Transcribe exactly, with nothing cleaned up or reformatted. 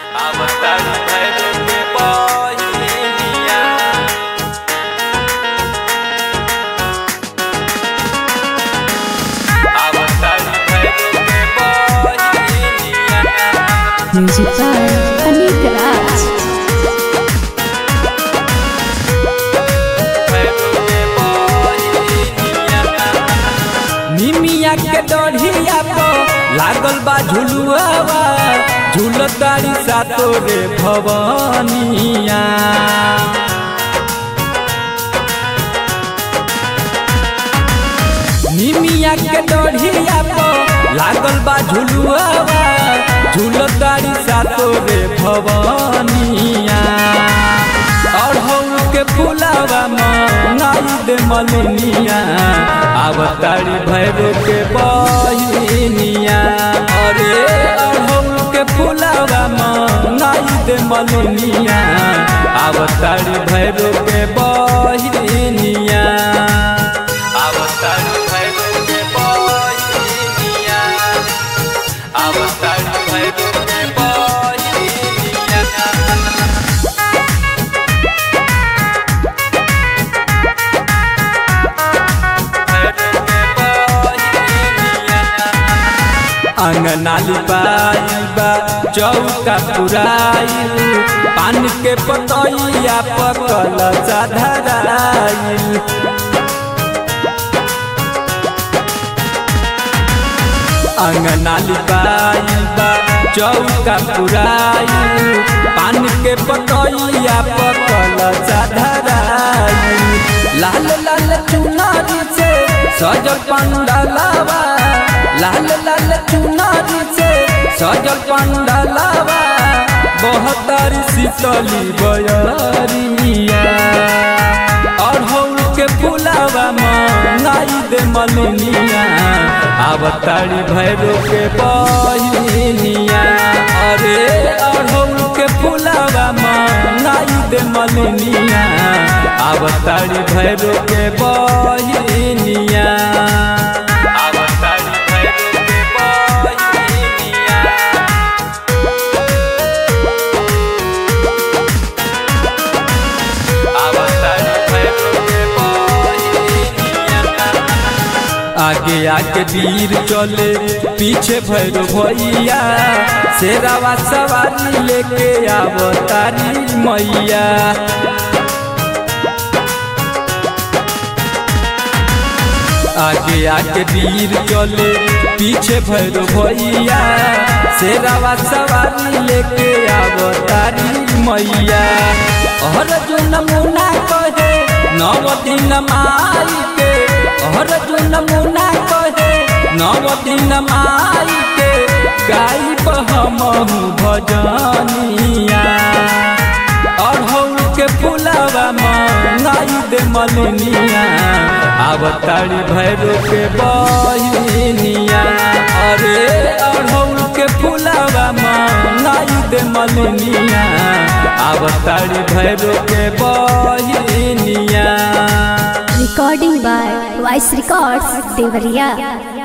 अवतारी भैरव के बहिनिया अवतारी भैरव के बहिनिया म्यूजिक बाय अनिक राज। निमिया के डढ़िया पर लागल बा झुलुआवा झूलतारी सातो रे भवानिया निमिया के डढ़िया पर लागल बा झुलुआवा झूलतारी सातो रे भवानिया अढ़ौल के फुलावा मंगाई दे मलिनिया अवतारी भैरव के बहिनिया अरे अढ़ौल के फुलावा मंगाई दे मलिनिया अवतारी भैरव के बहिनिया अवतारी भैरव के बहिनिया अवतारी भैरव के बहिनिया अंगनाली पाइबा चौका पुराइल पान के पतैया पकल धराइल अंगनाली पाइबा चौका पुराइल पान के पतैया पकल धराइल लाल लाल चुनारी से सजल पंडालवा लाल लाल चुनारी से सजल पंडालवा बहत्तर शीतली बयरिया अढ़ौल के फुलावा मंगाई दे मलिनिया अवतारी भैरव के बहिनिया अरे अढ़ौल के फुलावा मंगाई दे मलिनिया अवतारी भैरव के बहिनिया आगे आगे वीर चले पीछे भैरव भैया शेरावा सवारी लेके अवतारी मैया आगे आगे वीर चले पीछे भैरव भैया शेरावा सवारी लेके अवतारी मैया हर जो नमूना कहे नव दिन माई के हर जो नमूना कहे नव दिन माई के गाई हमहु भजनिया अढ़ौल के फुलावा मंगाई दे मलिनिया अवतारी भैरव के बहिनिया अरे अढ़ौल के फुलावा मंगाई दे मलिनिया अवतारी भैरव के बहिनिया recording by voice records Deoria.